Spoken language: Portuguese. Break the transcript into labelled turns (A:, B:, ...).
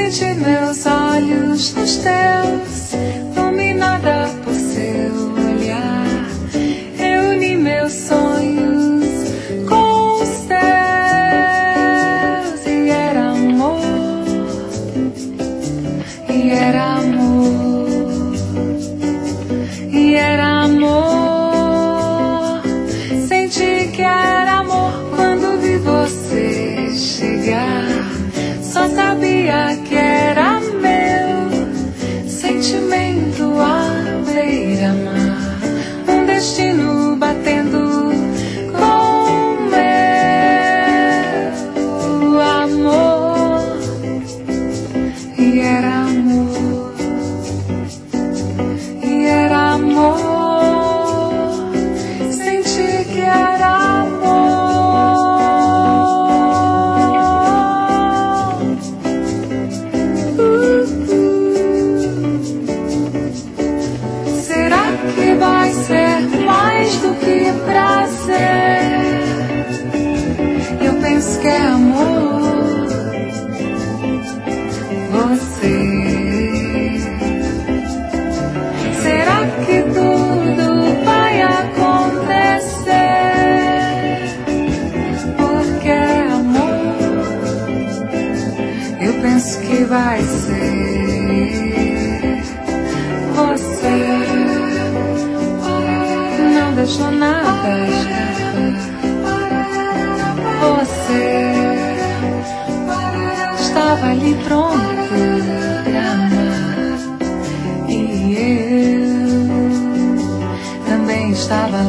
A: Prendi meus olhos nos teus, dominada por seu olhar. Reuni meus sonhos com os teus e era amor, e era amor, e era amor. Senti que era amor quando vi você chegar. Só sabia que era meu sentimento à beira-mar, um destino batendo com o meu amor. E era amor, e era amor. Senti que era amor. Será que vai ser mais do que prazer? Eu penso que é amor, você. Será que tudo vai acontecer? Porque é amor, eu penso que vai ser. Você não deixou nada escapar. Você estava ali pronto pra amar. E eu também estava